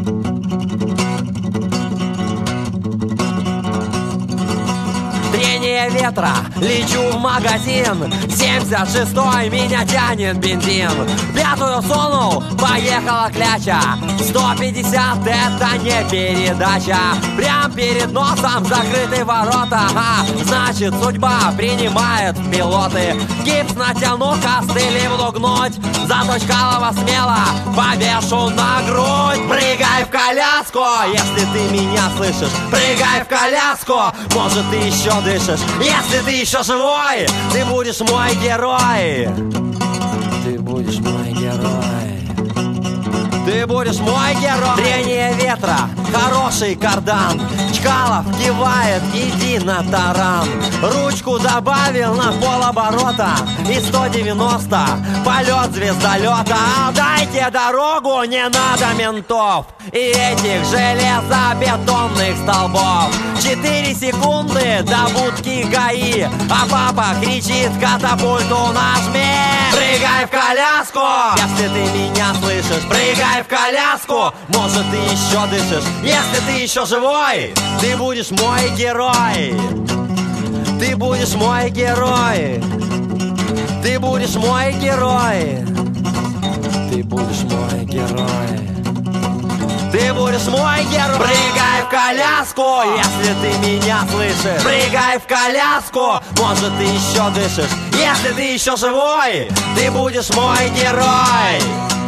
Трение ветра, лечу в магазин. 76-й, меня тянет бензин. Пятую сунул, поехала кляча. 150 это не передача. Прям перед носом закрыты ворота. Значит, судьба принимает пилоты. Гипс натяну, костыли буду гнуть. Зато Чкалова смело повешу на грудь. Прыгай в коляску, если ты меня слышишь. Прыгай в коляску, может ты еще дышишь. Если ты еще живой, ты будешь мой герой. Ты будешь мой герой. Ты будешь мой герой. Трение ветра, хороший кардан. Чкалов кивает, иди на таран. Ручку добавил на полоборота. И 190, полет звездолета. Дайте дорогу, не надо ментов и этих железобетонных столбов. 4 секунды до будки ГАИ. А папа кричит, катапульту нажми. Прыгай в коляску, если ты меня слышишь. Прыгай в коляску, может ты еще дышишь. Если ты еще живой, ты будешь мой герой. Ты будешь мой герой. Ты будешь мой герой. Ты будешь мой герой. Ты будешь мой герой. Прыгай в коляску, если ты меня слышишь. Прыгай в коляску, может ты еще дышишь. Если ты еще живой, ты будешь мой герой.